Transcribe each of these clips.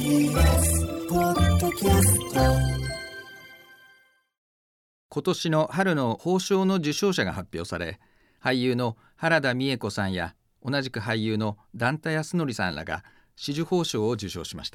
TBS ポッドキャスト。 今年の春の褒章の受章者が発表され、俳優の原田美枝子さんや同じく俳優の段田安則さんらが紫綬褒章を受章しました。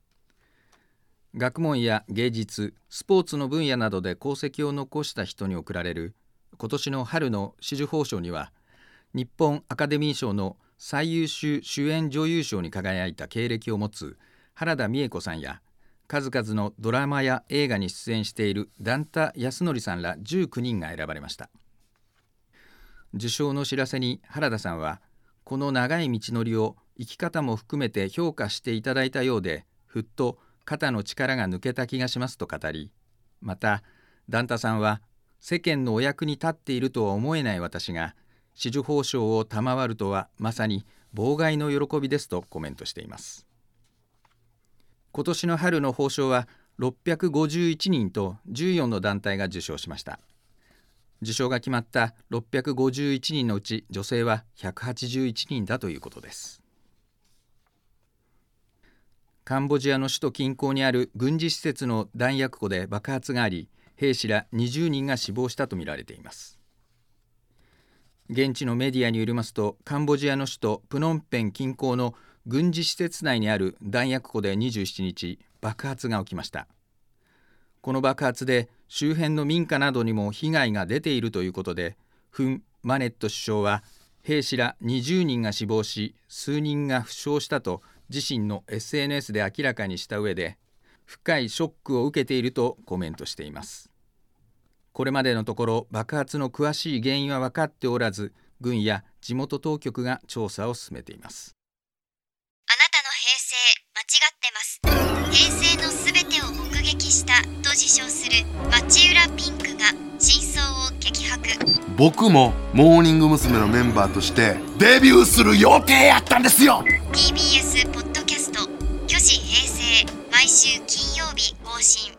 学問や芸術、スポーツの分野などで功績を残した人に贈られる今年の春の紫綬褒章には、日本アカデミー賞の最優秀主演女優賞に輝いた経歴を持つ原田美枝子さんや、数々のドラマや映画に出演している段田安則さんら19人が選ばれました。受賞の知らせに原田さんは、この長い道のりを生き方も含めて評価していただいたようで、ふっと肩の力が抜けた気がしますと語り、また段田さんは、世間のお役に立っているとは思えない私が紫綬褒章を賜るとはまさに望外の喜びですとコメントしています。今年の春の褒章は651人と14の団体が受章しました。受賞が決まった651人のうち女性は181人だということです。カンボジアの首都近郊にある軍事施設の弾薬庫で爆発があり、兵士ら20人が死亡したとみられています。現地のメディアによりますと、カンボジアの首都プノンペン近郊の軍事施設内にある弾薬庫で27日、爆発が起きました。この爆発で周辺の民家などにも被害が出ているということで、フン・マネット首相は、兵士ら20人が死亡し、数人が負傷したと自身の SNS で明らかにした上で、深いショックを受けているとコメントしています。これまでのところ爆発の詳しい原因は分かっておらず、軍や地元当局が調査を進めています。 あなたの平成間違ってます。平成のすべてを目撃したと自称する町浦ピンクが真相を激白。 僕もモーニング娘。のメンバーとしてデビューする予定やったんですよ。 TBS ポッドキャスト、虚子平成、毎週金曜日更新。